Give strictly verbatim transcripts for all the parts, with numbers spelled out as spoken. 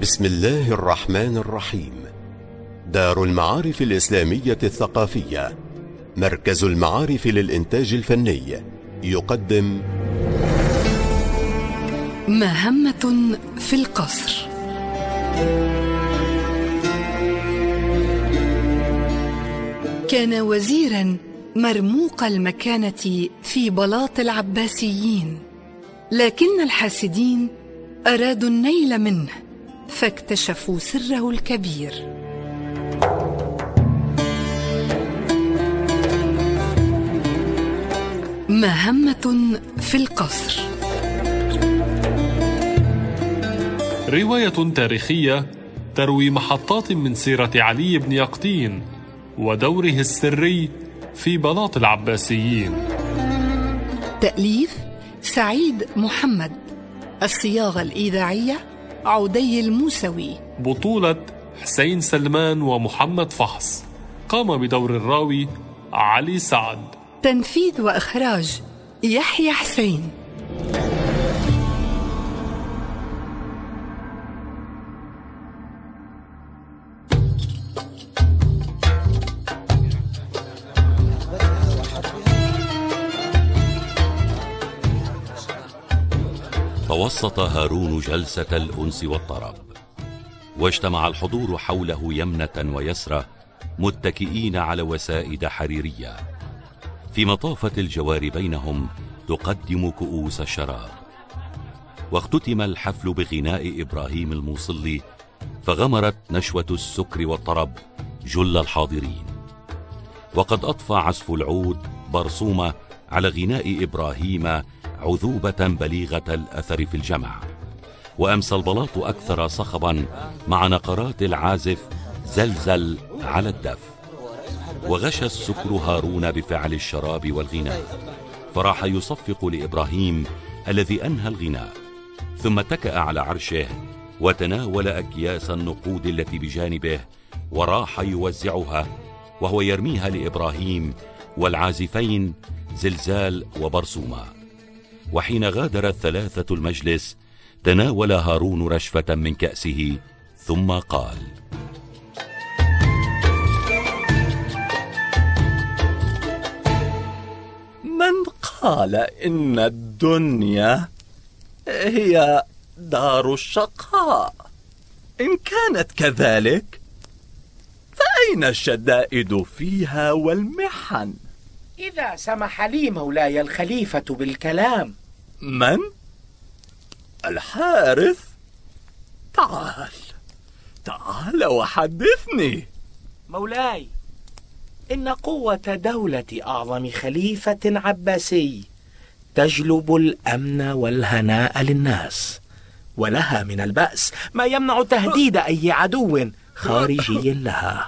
بسم الله الرحمن الرحيم. دار المعارف الإسلامية الثقافية، مركز المعارف للإنتاج الفني، يقدم مهمة في القصر. كان وزيرا مرموق المكانة في بلاط العباسيين، لكن الحاسدين أرادوا النيل منه فاكتشفوا سره الكبير. مهمة في القصر. رواية تاريخية تروي محطات من سيرة علي بن يقطين ودوره السري في بلاط العباسيين. تأليف سعيد محمد. الصياغة الإذاعية عودي الموسوي. بطولة حسين سلمان ومحمد فحص. قام بدور الراوي علي سعد. تنفيذ وإخراج يحيى حسين. توسط هارون جلسة الأنس والطرب، واجتمع الحضور حوله يمنة ويسرة متكئين على وسائد حريرية، في مطافة الجوار بينهم تقدم كؤوس الشراب. واختتم الحفل بغناء إبراهيم الموصلي، فغمرت نشوة السكر والطرب جل الحاضرين. وقد أضفى عزف العود برصومة على غناء إبراهيم عذوبة بليغة الأثر في الجمع، وأمسى البلاط أكثر صخبا مع نقرات العازف زلزل على الدف. وغشى السكر هارون بفعل الشراب والغناء، فراح يصفق لإبراهيم الذي أنهى الغناء، ثم اتكأ على عرشه وتناول أكياس النقود التي بجانبه وراح يوزعها، وهو يرميها لإبراهيم والعازفين زلزال وبرسومة. وحين غادر الثلاثة المجلس تناول هارون رشفة من كأسه ثم قال: من قال إن الدنيا هي دار الشقاء؟ إن كانت كذلك فأين الشدائد فيها والمحن؟ إذا سمح لي مولاي الخليفة بالكلام. من؟ الحارث؟ تعال تعال وحدثني. مولاي، إن قوة دولة أعظم خليفة عباسي تجلب الأمن والهناء للناس، ولها من البأس ما يمنع تهديد أي عدو خارجي لها.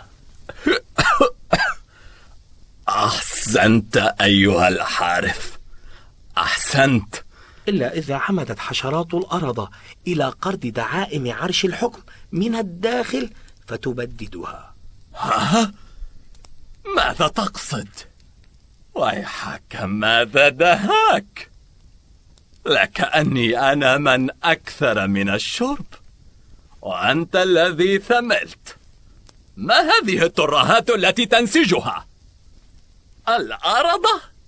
أحسنت أيها الحارث، أحسنت. إلا إذا عمدت حشرات الأرض إلى قرض دعائم عرش الحكم من الداخل فتبددها. ها؟ ماذا تقصد؟ ويحك ماذا دهاك؟ لكأني أنا من أكثر من الشرب وأنت الذي ثملت. ما هذه الترهات التي تنسجها؟ الأرض؟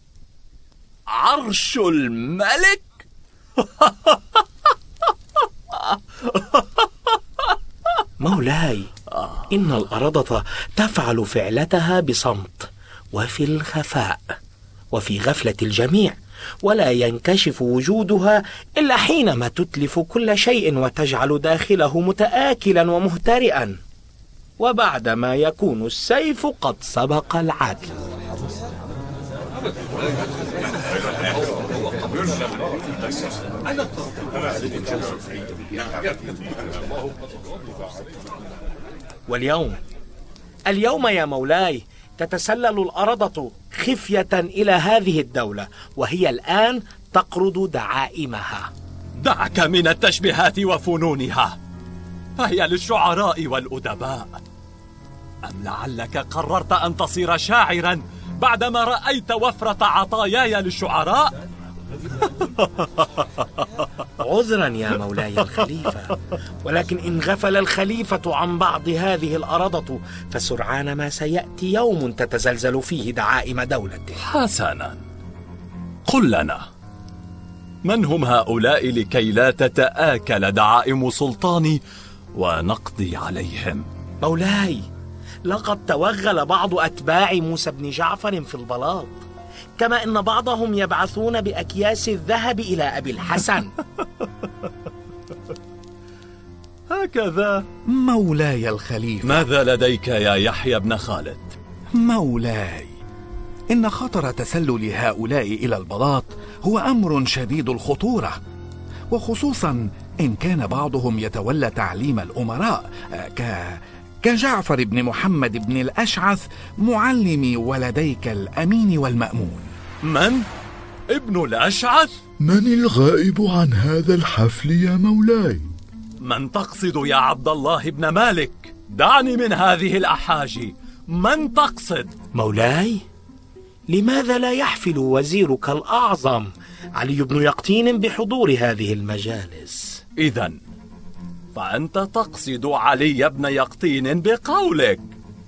عرش الملك؟ مولاي، إن الأرض تفعل فعلتها بصمت وفي الخفاء وفي غفلة الجميع، ولا ينكشف وجودها إلا حينما تتلف كل شيء وتجعل داخله متآكلا ومهترئا، وبعدما يكون السيف قد سبق العدل. واليوم اليوم يا مولاي تتسلل الأرضة خفية إلى هذه الدولة، وهي الآن تقرض دعائمها. دعك من التشبيهات وفنونها، فهي للشعراء والأدباء. أم لعلك قررت أن تصير شاعرا بعدما رأيت وفرة عطاياي للشعراء؟ عذرا يا مولاي الخليفة، ولكن إن غفل الخليفة عن بعض هذه الأرضة فسرعان ما سيأتي يوم تتزلزل فيه دعائم دولته. حسنا، قل لنا من هم هؤلاء لكي لا تتآكل دعائم سلطاني ونقضي عليهم؟ مولاي، لقد توغل بعض أتباع موسى بن جعفر في البلاط، كما أن بعضهم يبعثون بأكياس الذهب إلى أبي الحسن. هكذا؟ مولاي الخليفة، ماذا لديك يا يحيى بن خالد؟ مولاي، إن خطر تسلل هؤلاء إلى البلاط هو أمر شديد الخطورة، وخصوصا إن كان بعضهم يتولى تعليم الأمراء ك... كجعفر بن محمد بن الأشعث معلم ولديك الأمين والمأمون. من؟ ابن الأشعث؟ من الغائب عن هذا الحفل يا مولاي؟ من تقصد يا عبد الله بن مالك؟ دعني من هذه الأحاجي. من تقصد؟ مولاي، لماذا لا يحفل وزيرك الأعظم علي بن يقطين بحضور هذه المجالس؟ إذن فأنت تقصد علي بن يقطين بقولك.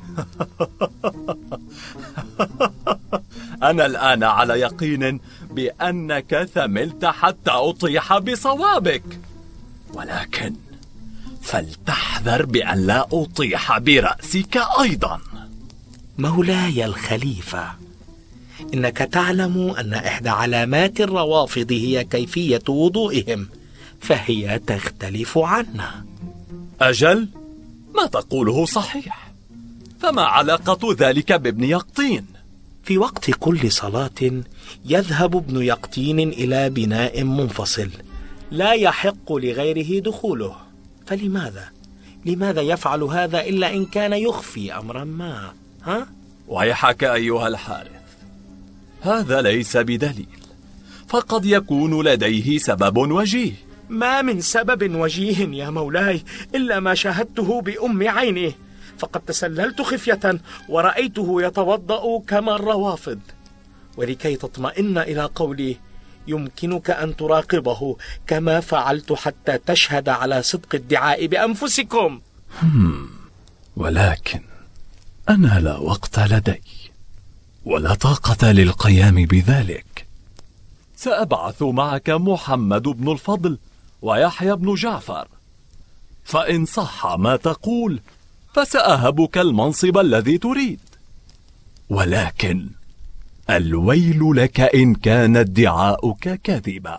أنا الآن على يقين بأنك ثملت حتى أطيح بصوابك، ولكن فلتحذر بأن لا أطيح برأسك أيضا. مولاي الخليفة، إنك تعلم أن إحدى علامات الروافض هي كيفية وضوئهم، فهي تختلف عنا. أجل، ما تقوله صحيح، فما علاقة ذلك بابن يقطين؟ في وقت كل صلاة يذهب ابن يقطين إلى بناء منفصل لا يحق لغيره دخوله، فلماذا؟ لماذا يفعل هذا إلا إن كان يخفي أمرا ما؟ ها؟ ويحك أيها الحارث، هذا ليس بدليل، فقد يكون لديه سبب وجيه. ما من سبب وجيه يا مولاي إلا ما شاهدته بأم عيني، فقد تسللت خفية ورأيته يتوضأ كما الروافض، ولكي تطمئن إلى قولي يمكنك أن تراقبه كما فعلت حتى تشهد على صدق الدعاء بأنفسكم. هم ولكن أنا لا وقت لدي ولا طاقة للقيام بذلك. سأبعث معك محمد بن الفضل ويحيى بن جعفر، فإن صح ما تقول فسأهبك المنصب الذي تريد، ولكن الويل لك إن كان ادعاؤك كذبا.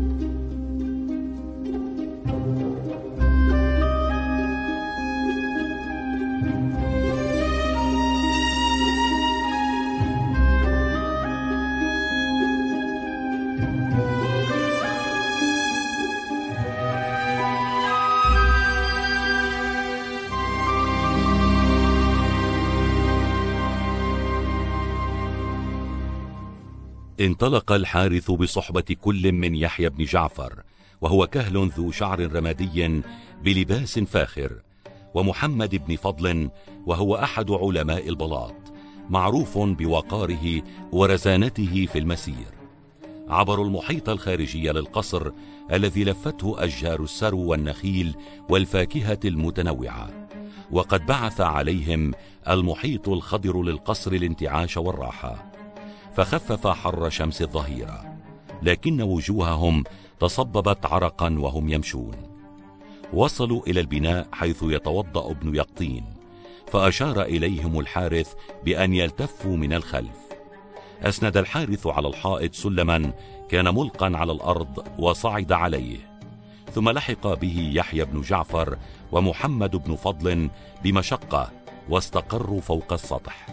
انطلق الحارث بصحبة كل من يحيى بن جعفر، وهو كهل ذو شعر رمادي بلباس فاخر، ومحمد بن فضل، وهو أحد علماء البلاط، معروف بوقاره ورزانته في المسير. عبروا المحيط الخارجي للقصر الذي لفته أشجار السرو والنخيل والفاكهة المتنوعة، وقد بعث عليهم المحيط الخضر للقصر الانتعاش والراحة، فخفف حر شمس الظهيرة، لكن وجوههم تصببت عرقا وهم يمشون. وصلوا إلى البناء حيث يتوضأ ابن يقطين، فأشار إليهم الحارث بأن يلتفوا من الخلف. أسند الحارث على الحائط سلما كان ملقا على الأرض وصعد عليه، ثم لحق به يحيى بن جعفر ومحمد بن فضل بمشقة واستقروا فوق السطح.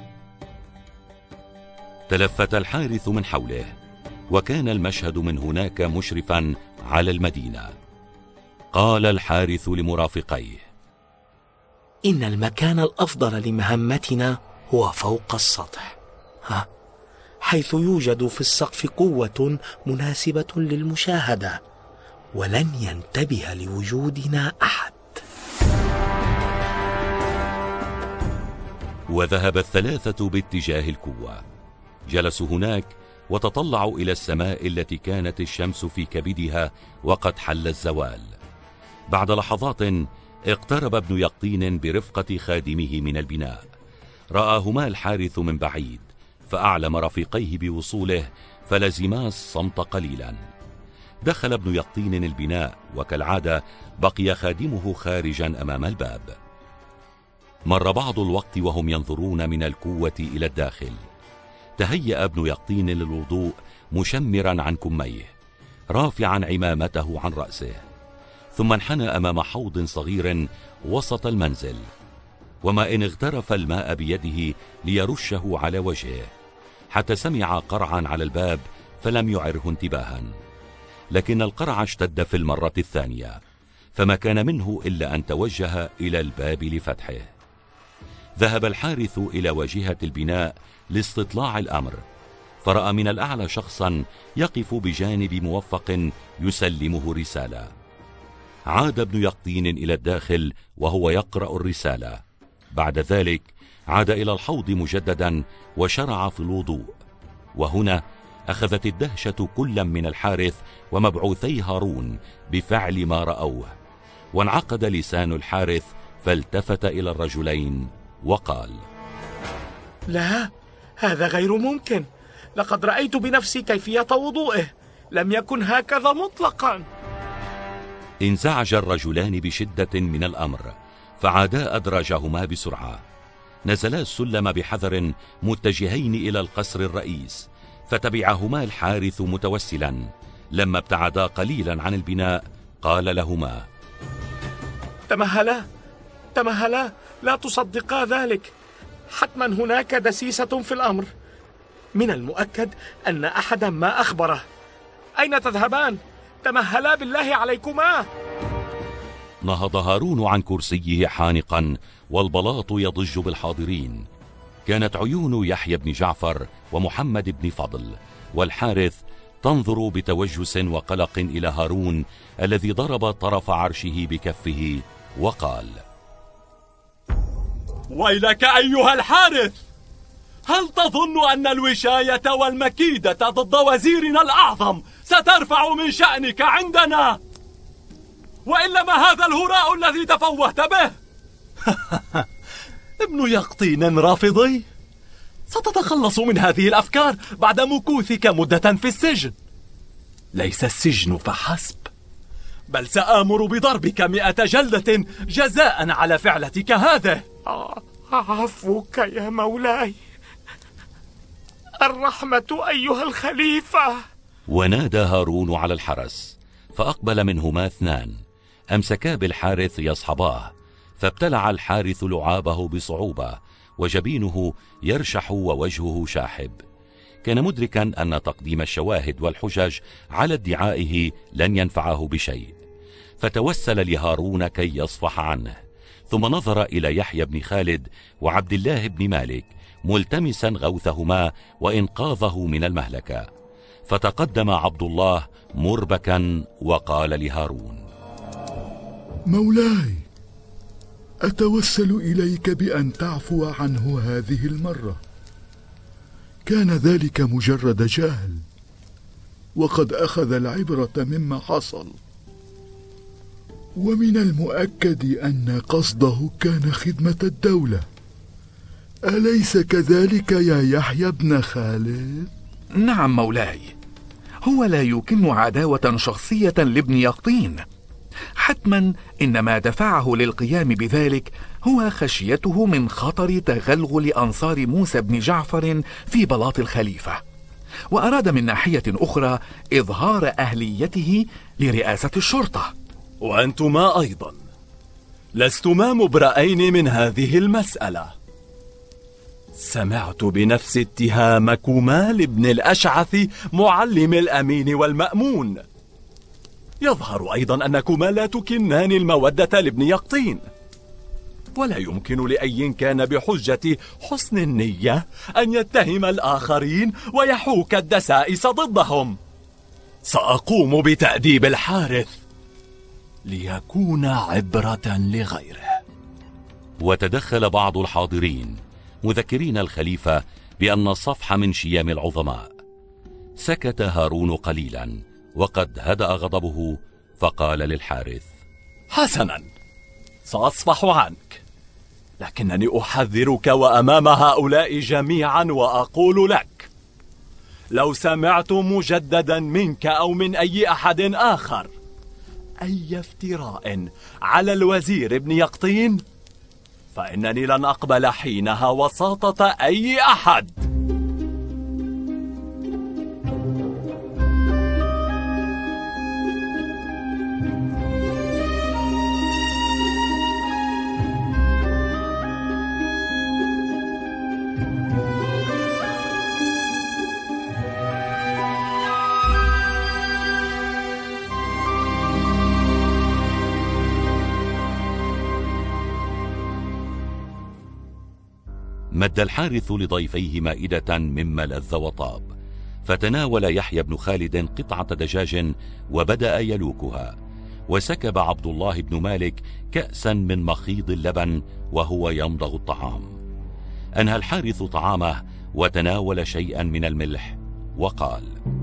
تلفت الحارث من حوله، وكان المشهد من هناك مشرفا على المدينة. قال الحارث لمرافقيه: إن المكان الأفضل لمهمتنا هو فوق السطح، ها، حيث يوجد في السقف قوة مناسبة للمشاهدة، ولن ينتبه لوجودنا أحد. وذهب الثلاثة باتجاه القوة. جلسوا هناك وتطلعوا إلى السماء التي كانت الشمس في كبدها وقد حل الزوال. بعد لحظات اقترب ابن يقطين برفقة خادمه من البناء، رآهما الحارث من بعيد فأعلم رفيقيه بوصوله فلزما الصمت قليلا. دخل ابن يقطين البناء وكالعادة بقي خادمه خارجا أمام الباب. مر بعض الوقت وهم ينظرون من الكوة إلى الداخل. تهيأ ابن يقطين للوضوء مشمرا عن كميه رافعا عمامته عن رأسه، ثم انحنى أمام حوض صغير وسط المنزل، وما إن اغترف الماء بيده ليرشه على وجهه حتى سمع قرعا على الباب فلم يعره انتباها، لكن القرع اشتد في المرة الثانية فما كان منه إلا أن توجه إلى الباب لفتحه. ذهب الحارث إلى واجهة البناء لاستطلاع الأمر، فرأى من الأعلى شخصا يقف بجانب موفق يسلمه رسالة. عاد ابن يقطين إلى الداخل وهو يقرأ الرسالة. بعد ذلك عاد إلى الحوض مجددا وشرع في الوضوء، وهنا أخذت الدهشة كل من الحارث ومبعوثي هارون بفعل ما رأوه، وانعقد لسان الحارث فالتفت إلى الرجلين وقال: لا، هذا غير ممكن. لقد رأيت بنفسي كيفية وضوئه، لم يكن هكذا مطلقا. انزعج الرجلان بشدة من الأمر فعادا أدراجهما بسرعة. نزلا السلم بحذر متجهين إلى القصر الرئيس، فتبعهما الحارث متوسلا. لما ابتعدا قليلا عن البناء قال لهما: تمهلا تمهلا، لا تصدقا ذلك، حتما هناك دسيسة في الأمر. من المؤكد أن أحدا ما أخبره. أين تذهبان؟ تمهلا بالله عليكما. نهض هارون عن كرسيه حانقا والبلاط يضج بالحاضرين. كانت عيون يحيى بن جعفر ومحمد بن فضل والحارث تنظر بتوجس وقلق إلى هارون الذي ضرب طرف عرشه بكفه وقال: ويلك أيها الحارث، هل تظن أن الوشاية والمكيدة ضد وزيرنا الأعظم سترفع من شأنك عندنا؟ وإلا ما هذا الهراء الذي تفوهت به؟ ابن يقطين رافضي، ستتخلص من هذه الأفكار بعد مكوثك مدة في السجن. ليس السجن فحسب، بل سآمر بضربك مئة جلدة جزاء على فعلتك هذه. عفوك يا مولاي، الرحمة أيها الخليفة. ونادى هارون على الحرس، فأقبل منهما اثنان أمسكا بالحارث يصحباه، فابتلع الحارث لعابه بصعوبة وجبينه يرشح ووجهه شاحب. كان مدركا أن تقديم الشواهد والحجج على ادعائه لن ينفعه بشيء، فتوسل لهارون كي يصفح عنه، ثم نظر إلى يحيى بن خالد وعبد الله بن مالك ملتمسا غوثهما وإنقاذه من المهلكة. فتقدم عبد الله مربكا وقال لهارون: مولاي، أتوسل إليك بأن تعفو عنه هذه المرة. كان ذلك مجرد جهل، وقد أخذ العبرة مما حصل، ومن المؤكد أن قصده كان خدمة الدولة. أليس كذلك يا يحيى بن خالد؟ نعم مولاي، هو لا يكن عداوة شخصية لابن يقطين. حتما إن ما دفعه للقيام بذلك هو خشيته من خطر تغلغل أنصار موسى بن جعفر في بلاط الخليفة، وأراد من ناحية أخرى إظهار أهليته لرئاسة الشرطة. وأنتما أيضا لستما مبرئين من هذه المسألة. سمعت بنفس اتهامكما لابن الأشعث معلم الأمين والمأمون. يظهر أيضا أنكما لا تكنان المودة لابن يقطين، ولا يمكن لأي كان بحجة حسن النية أن يتهم الآخرين ويحوك الدسائس ضدهم. سأقوم بتأديب الحارث ليكون عبرة لغيره. وتدخل بعض الحاضرين مذكرين الخليفة بأن الصفح من شيام العظماء. سكت هارون قليلا وقد هدأ غضبه، فقال للحارث: حسنا، سأصفح عنك، لكنني أحذرك وأمام هؤلاء جميعا وأقول لك: لو سمعت مجددا منك أو من أي أحد آخر أي افتراء على الوزير ابن يقطين، فإنني لن أقبل حينها وساطة أي أحد. مد الحارث لضيفيه مائدة مما لذ وطاب، فتناول يحيى بن خالد قطعة دجاج وبدأ يلوكها، وسكب عبد الله بن مالك كأسا من مخيض اللبن وهو يمضغ الطعام. أنهى الحارث طعامه وتناول شيئا من الملح وقال: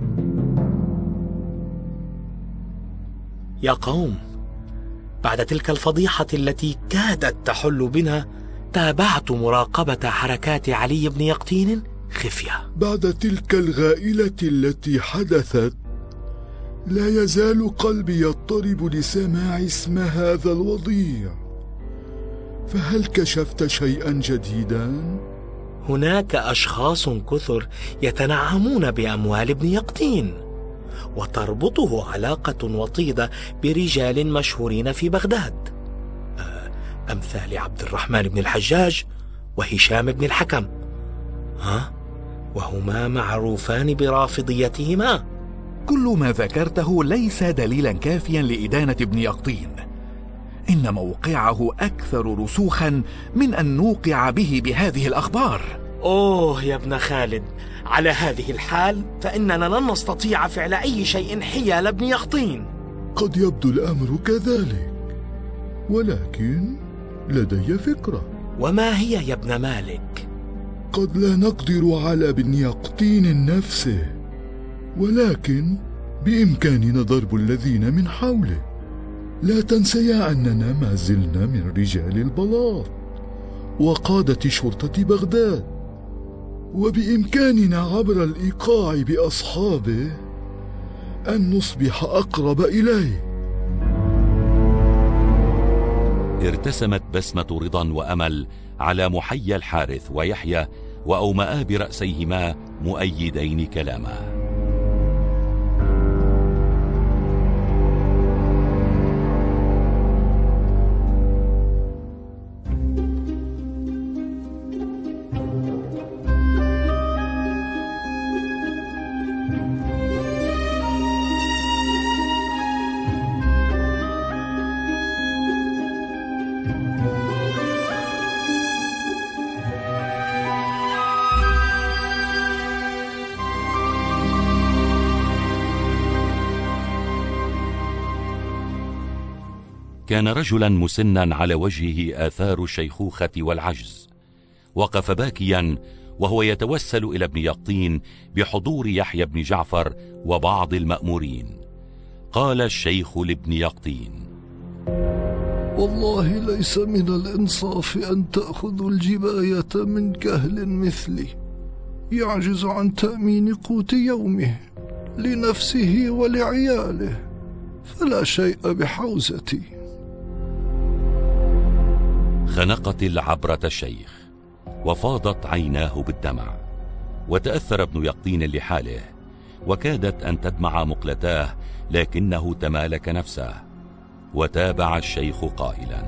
يا قوم، بعد تلك الفضيحة التي كادت تحل بنا، تابعت مراقبة حركات علي بن يقطين خفية. بعد تلك الغائلة التي حدثت، لا يزال قلبي يضطرب لسماع اسم هذا الوضيع، فهل كشفت شيئا جديدا؟ هناك أشخاص كثر يتنعمون بأموال ابن يقطين، وتربطه علاقة وطيدة برجال مشهورين في بغداد، أمثال عبد الرحمن بن الحجاج وهشام بن الحكم، ها؟ وهما معروفان برافضيتهما. كل ما ذكرته ليس دليلا كافيا لإدانة ابن يقطين، إن موقعه أكثر رسوخا من أن نوقع به بهذه الأخبار. أوه يا ابن خالد، على هذه الحال فإننا لن نستطيع فعل أي شيء حيال ابن يقطين. قد يبدو الأمر كذلك، ولكن لدي فكرة. وما هي يا ابن مالك؟ قد لا نقدر على ابن يقطين نفسه، ولكن بإمكاننا ضرب الذين من حوله. لا تنسيا أننا ما زلنا من رجال البلاط وقادة شرطة بغداد، وبإمكاننا عبر الإيقاع بأصحابه أن نصبح أقرب إليه. ارتسمت بسمة رضا وأمل على محيى الحارث ويحيى، وأومآ برأسيهما مؤيدين كلامه. كان رجلا مسنا على وجهه آثار الشيخوخة والعجز، وقف باكيا وهو يتوسل إلى ابن يقطين بحضور يحيى بن جعفر وبعض المأمورين. قال الشيخ لابن يقطين: والله ليس من الإنصاف أن تأخذ الجباية من كهل مثلي يعجز عن تأمين قوت يومه لنفسه ولعياله، فلا شيء بحوزتي. خنقت العبرة الشيخ وفاضت عيناه بالدمع، وتأثر ابن يقطين لحاله، وكادت أن تدمع مقلتاه، لكنه تمالك نفسه وتابع الشيخ قائلا: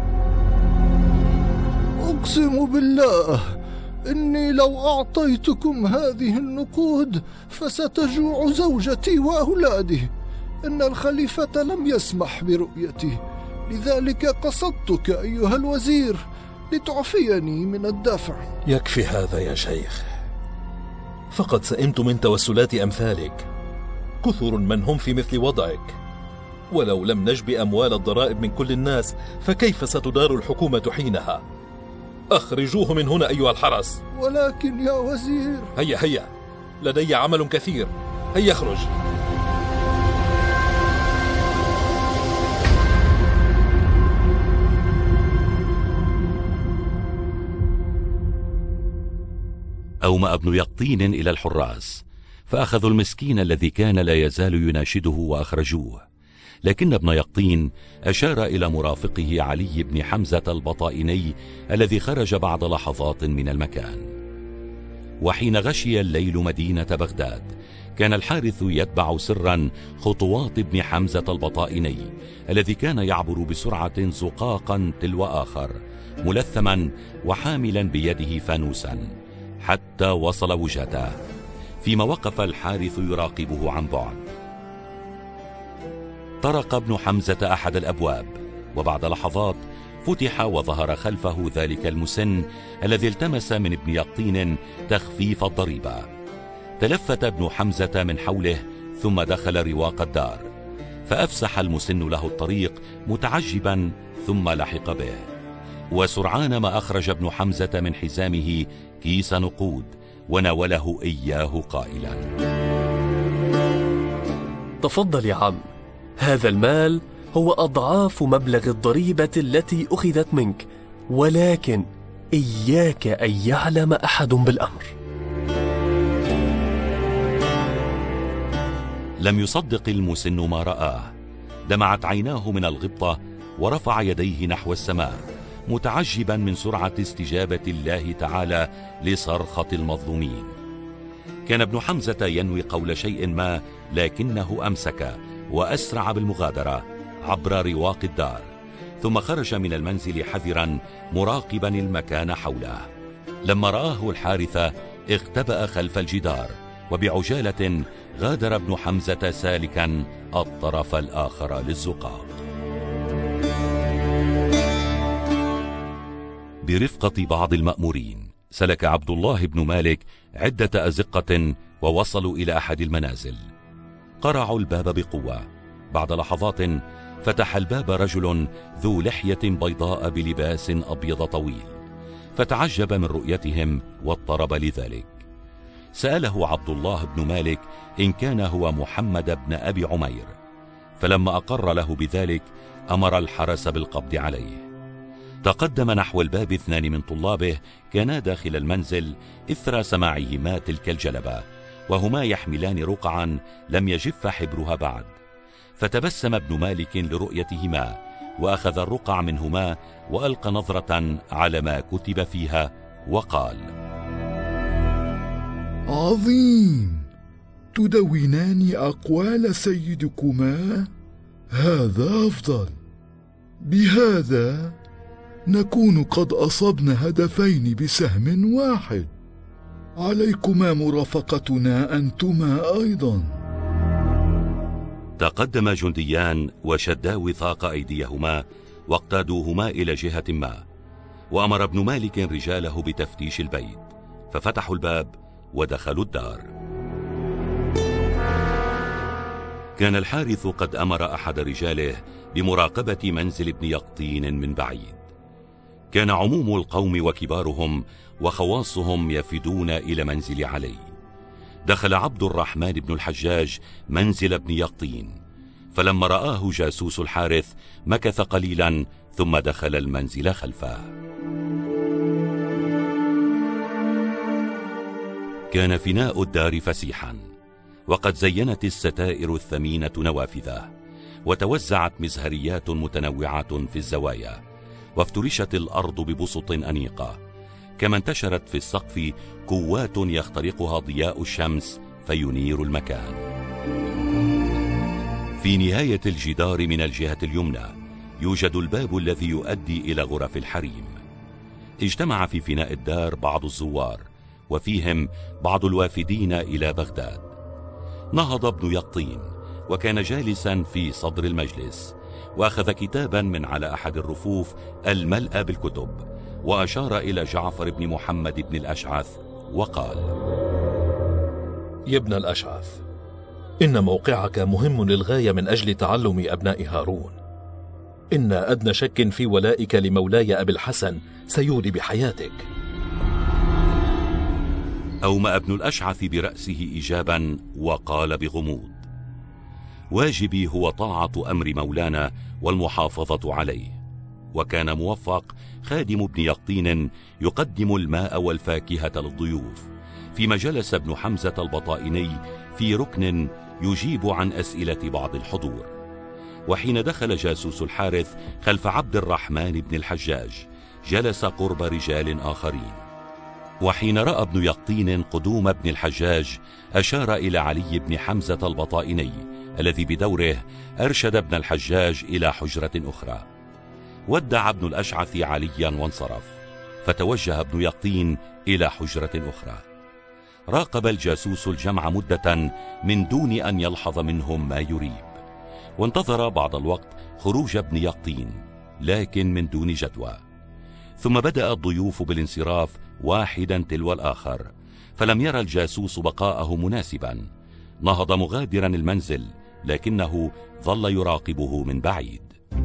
أقسم بالله إني لو أعطيتكم هذه النقود فستجوع زوجتي وأولادي. إن الخليفة لم يسمح برؤيتي، لذلك قصدتك أيها الوزير لتعفيني من الدفع. يكفي هذا يا شيخ، فقد سئمت من توسلات أمثالك، كثر من هم في مثل وضعك، ولو لم نجب أموال الضرائب من كل الناس فكيف ستدار الحكومة حينها؟ أخرجوه من هنا أيها الحرس. ولكن يا وزير. هيا هيا، لدي عمل كثير، هيا اخرج. أومأ ابن يقطين إلى الحراس، فأخذوا المسكين الذي كان لا يزال يناشده وأخرجوه، لكن ابن يقطين أشار إلى مرافقه علي بن حمزة البطائني الذي خرج بعد لحظات من المكان. وحين غشي الليل مدينة بغداد، كان الحارث يتبع سرا خطوات ابن حمزة البطائني الذي كان يعبر بسرعة زقاقا تلو آخر، ملثما وحاملا بيده فانوسا، حتى وصل وجهته، فيما وقف الحارث يراقبه عن بعد. طرق ابن حمزة أحد الأبواب، وبعد لحظات فتح وظهر خلفه ذلك المسن الذي التمس من ابن يقطين تخفيف الضريبة. تلفت ابن حمزة من حوله ثم دخل رواق الدار، فأفسح المسن له الطريق متعجبا، ثم لحق به، وسرعان ما أخرج ابن حمزة من حزامه كيس نقود وناوله إياه قائلا: تفضل يا عم، هذا المال هو أضعاف مبلغ الضريبة التي أخذت منك، ولكن إياك أن يعلم أحد بالأمر. لم يصدق المسن ما رآه، دمعت عيناه من الغبطة، ورفع يديه نحو السماء متعجبا من سرعة استجابة الله تعالى لصرخة المظلومين. كان ابن حمزة ينوي قول شيء ما، لكنه أمسك وأسرع بالمغادرة عبر رواق الدار، ثم خرج من المنزل حذرا مراقبا المكان حوله. لما رآه الحارثة اختبأ خلف الجدار، وبعجالة غادر ابن حمزة سالكا الطرف الآخر للزقاق. برفقة بعض المأمورين سلك عبد الله بن مالك عدة أزقة ووصلوا إلى أحد المنازل. قرعوا الباب بقوة. بعد لحظات فتح الباب رجل ذو لحية بيضاء بلباس أبيض طويل، فتعجب من رؤيتهم واضطرب لذلك. سأله عبد الله بن مالك إن كان هو محمد بن أبي عمير، فلما أقر له بذلك أمر الحرس بالقبض عليه. تقدم نحو الباب اثنان من طلابه كانا داخل المنزل إثر سماعهما تلك الجلبة، وهما يحملان رقعا لم يجف حبرها بعد. فتبسم ابن مالك لرؤيتهما، وأخذ الرقع منهما وألقى نظرة على ما كتب فيها وقال: عظيم، تدونان أقوال سيدكما، هذا أفضل. بهذا نكون قد أصبنا هدفين بسهم واحد. عليكما مرافقتنا أنتما أيضا. تقدم جنديان وشدا وثاق أيديهما واقتادوهما إلى جهة ما، وأمر ابن مالك رجاله بتفتيش البيت، ففتحوا الباب ودخلوا الدار. كان الحارث قد أمر أحد رجاله بمراقبة منزل ابن يقطين من بعيد. كان عموم القوم وكبارهم وخواصهم يفدون إلى منزل علي. دخل عبد الرحمن بن الحجاج منزل ابن يقطين، فلما رآه جاسوس الحارث مكث قليلا ثم دخل المنزل خلفه. كان فناء الدار فسيحا، وقد زينت الستائر الثمينة نوافذه، وتوزعت مزهريات متنوعة في الزوايا، وافترشت الأرض ببسط أنيقة، كما انتشرت في السقف كوات يخترقها ضياء الشمس فينير المكان. في نهاية الجدار من الجهة اليمنى يوجد الباب الذي يؤدي إلى غرف الحريم. اجتمع في فناء الدار بعض الزوار، وفيهم بعض الوافدين إلى بغداد. نهض ابن يقطين وكان جالسا في صدر المجلس، وأخذ كتابا من على أحد الرفوف الملأ بالكتب، وأشار إلى جعفر بن محمد بن الأشعث وقال: يا ابن الأشعث، إن موقعك مهم للغاية من أجل تعلم أبناء هارون. إن أدنى شك في ولائك لمولاي أبي الحسن سيولي بحياتك. أومأ ابن الأشعث برأسه إجابا وقال بغموض: واجبي هو طاعة أمر مولانا والمحافظة عليه. وكان موفق خادم ابن يقطين يقدم الماء والفاكهة للضيوف، فيما جلس ابن حمزة البطائني في ركن يجيب عن أسئلة بعض الحضور. وحين دخل جاسوس الحارث خلف عبد الرحمن بن الحجاج جلس قرب رجال آخرين. وحين رأى ابن يقطين قدوم ابن الحجاج أشار إلى علي بن حمزة البطائني الذي بدوره أرشد ابن الحجاج إلى حجرة أخرى. ودع ابن الأشعث عليا وانصرف، فتوجه ابن يقطين إلى حجرة أخرى. راقب الجاسوس الجمع مدة من دون أن يلحظ منهم ما يريب، وانتظر بعض الوقت خروج ابن يقطين لكن من دون جدوى. ثم بدأ الضيوف بالانصراف واحدا تلو الآخر، فلم يرى الجاسوس بقاءه مناسبا. نهض مغادرا المنزل لكنه ظل يراقبه من بعيد.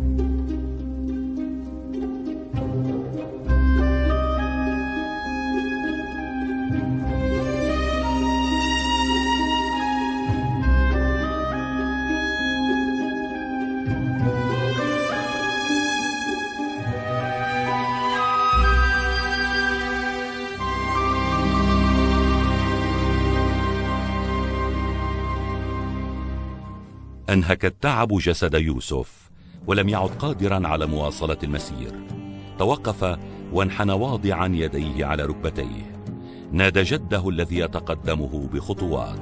أنهك التعب جسد يوسف ولم يعد قادرا على مواصلة المسير. توقف وانحنى واضعا يديه على ركبتيه. نادى جده الذي يتقدمه بخطوات: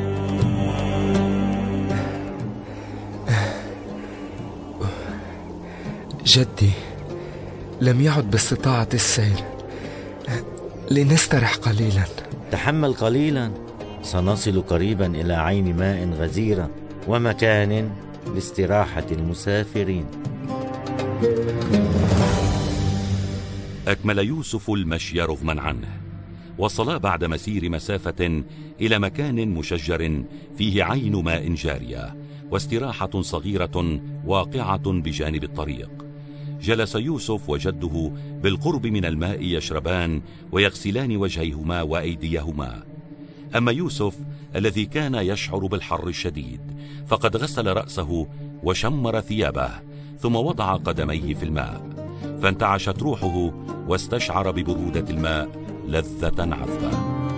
جدي، لم يعد باستطاعة السير، لنسترح قليلا. تحمل قليلا، سنصل قريبا إلى عين ماء غزيرة ومكان لاستراحة المسافرين. أكمل يوسف المشي رغما عنه. وصلا بعد مسير مسافة إلى مكان مشجر فيه عين ماء جارية واستراحة صغيرة واقعة بجانب الطريق. جلس يوسف وجده بالقرب من الماء يشربان ويغسلان وجهيهما وأيديهما. أما يوسف الذي كان يشعر بالحر الشديد فقد غسل رأسه وشمر ثيابه، ثم وضع قدميه في الماء، فانتعشت روحه واستشعر ببرودة الماء لذة عذبة.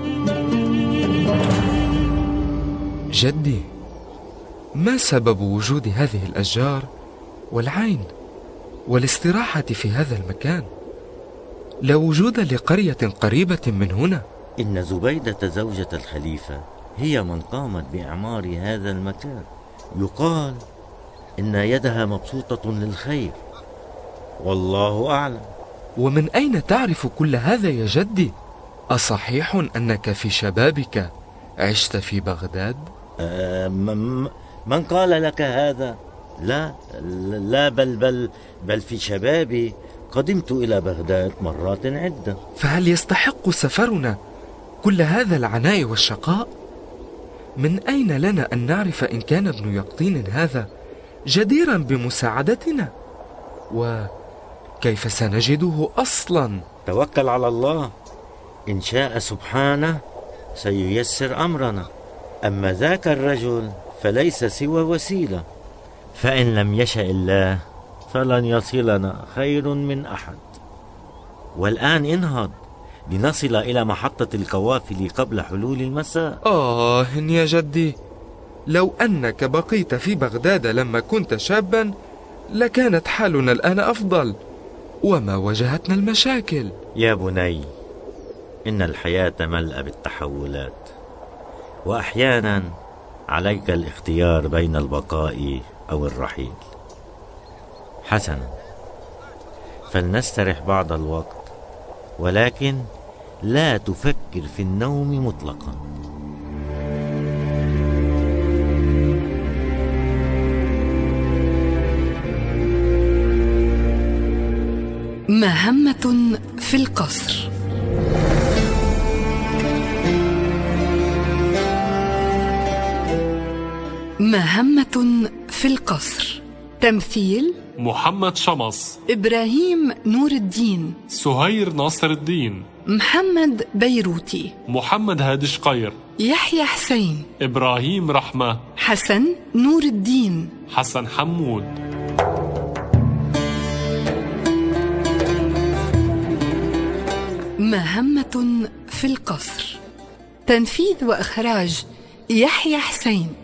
جدي، ما سبب وجود هذه الأشجار والعين والاستراحة في هذا المكان؟ لا وجود لقرية قريبة من هنا. إن زبيدة زوجة الخليفة هي من قامت بإعمار هذا المكان. يقال إن يدها مبسوطة للخير، والله أعلم. ومن أين تعرف كل هذا يا جدي؟ أصحيح أنك في شبابك عشت في بغداد؟ أه من قال لك هذا؟ لا لا بل بل بل في شبابي قدمت إلى بغداد مرات عدة. فهل يستحق سفرنا كل هذا العناء والشقاء؟ من أين لنا أن نعرف إن كان ابن يقطين هذا جديرا بمساعدتنا؟ وكيف سنجده أصلا؟ توكل على الله، إن شاء سبحانه سييسر أمرنا. أما ذاك الرجل فليس سوى وسيلة، فإن لم يشأ الله فلن يصلنا خير من أحد. والآن انهض لنصل إلى محطة القوافل قبل حلول المساء. آه يا جدي، لو أنك بقيت في بغداد لما كنت شابا لكانت حالنا الآن أفضل وما واجهتنا المشاكل. يا بني، إن الحياة ملأ بالتحولات، وأحيانا عليك الاختيار بين البقاء أو الرحيل. حسنا، فلنسترح بعض الوقت، ولكن لا تفكر في النوم مطلقا. مهمة في القصر. مهمة في القصر. تمثيل: محمد شمس، إبراهيم نور الدين، سهير ناصر الدين، محمد بيروتي، محمد هادي شقير، يحيى حسين، إبراهيم رحمة، حسن نور الدين، حسن حمود. مهمة في القصر. تنفيذ وإخراج يحيى حسين.